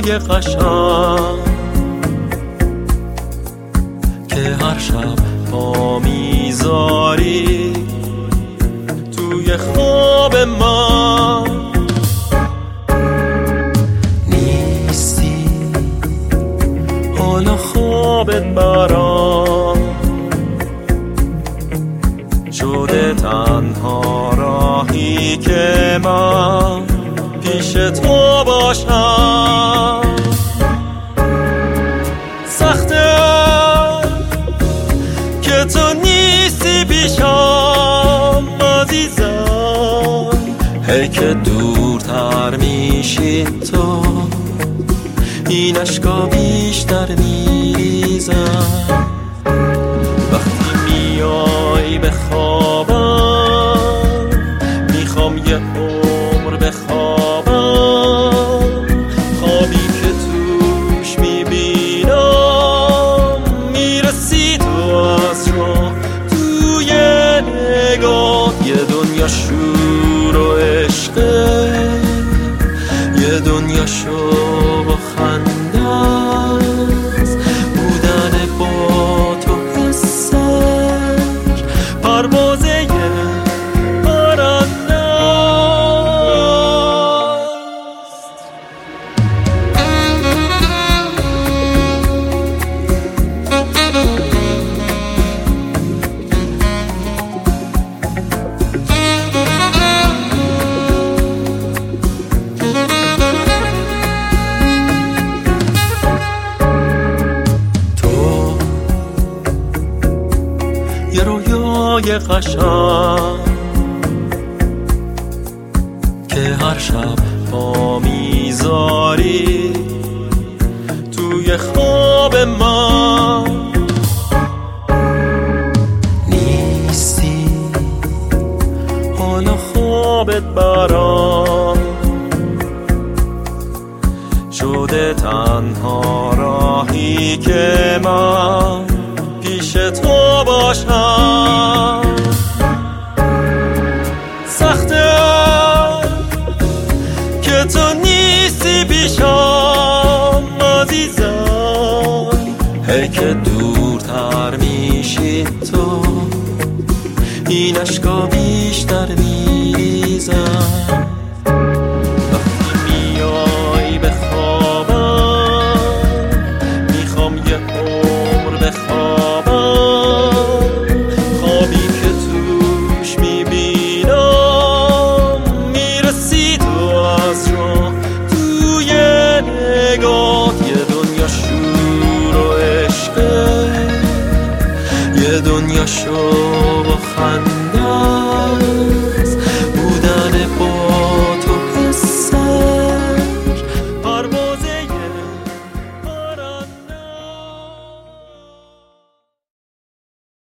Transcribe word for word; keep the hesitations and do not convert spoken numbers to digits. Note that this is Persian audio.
رویای قشنگ که هر شب پا میذاری توی خواب من نیستی، حالا خوابت برام شده تنها راهی که من پیش تو باشم. سخته که تو نیستی پیشم عزیزم، هی که دورتر میشی تو این اشکا بیشتر میریزم. وقتی میای به خوابم میخوام یه عمر بخوابم، خوابی که توش میبینم میرسی تو از راه توی نگاه. یه دنیا شور و عشقه، یه دنیا شوق و خنده است، بودن با تو حسش پروازه پرنده است. یه رویای قشنگ که هر شب پا میذاری توی خواب من نیستی، حالا خوابت برام شده تنها راهی که من پیش تو باشم. سخته که تو نیستی پیشم عزیزم، هی که دورتر میشی تو این اشکا بیشتر میریزم. وقتی میای به خوابم میخوام یه عمر بخوابم، خوابی که توش میبینم میرسی تو از راه توی نگاه. یه دنیا شور و عشقه، یه دنیا شور